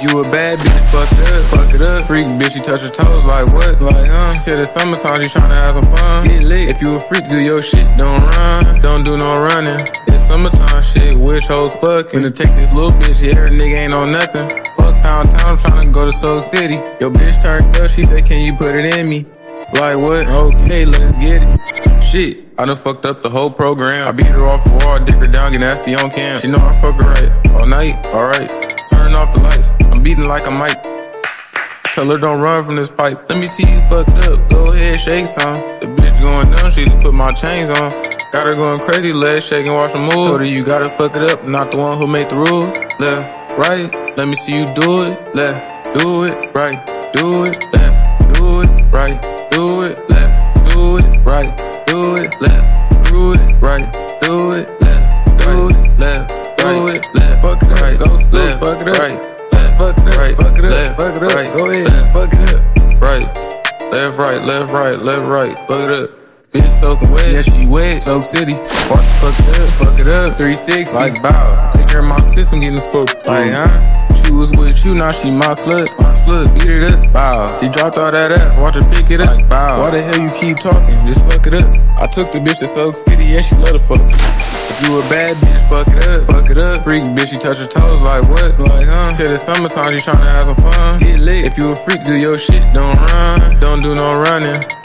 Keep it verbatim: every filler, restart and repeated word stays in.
you a bad bitch, fuck it up, fuck it up. Freak bitch, she touch her toes like what? Like, huh? She said it's summertime, she tryna have some fun. Get lit. If you a freak, do your shit, don't run. Don't do no running. It's summertime shit, which hoes fucking. Gonna take this little bitch, yeah, her nigga ain't on nothing. Fuck Pound Town, I'm tryna go to Soul City. Yo, bitch turned up, she said, can you put it in me? Like what? Okay, let's get it. Shit, I done fucked up the whole program. I beat her off the wall, dick her down, get nasty on cam. She know I fuck her right, all night, alright. Turn off the lights, I'm beating like a mic. Tell her don't run from this pipe. Let me see you fucked up, go ahead, shake some. The bitch going down, she done put my chains on. Got her going crazy, legs shaking, watch her move. Told her you gotta fuck it up, not the one who made the rules. Left, right, let me see you do it. Left, do it, right, do it. Left, do it, right, do it. Left, do it, right, do it. Left, do it, right, do it. Left, do it, left, do it. Left, fuck it up, go left, fuck it up, right. Fuck it up, right, fuck it up, left, fuck it up, right, go ahead, left, fuck it up, right, left, right, left, right, left, right, fuck it up. Bitch soaking wet, yeah she wet, Soak City. Fuck it up, fuck it up, three sixty, like bow. Take care of my system, getting fucked, like huh? She was with you, now she my slut, my slut, beat it up, bow. She dropped all that ass, watch her pick it up, like bow. Why the hell you keep talking, just fuck it up. I took the bitch to Soak City, yeah she love to fuck. If you a bad bitch, fuck it up, fuck it up. Freak bitch, she touch her toes like what? Like huh? She said it's summertime, she tryna have some fun. Get lit. If you a freak, do your shit, don't run. Don't do no running.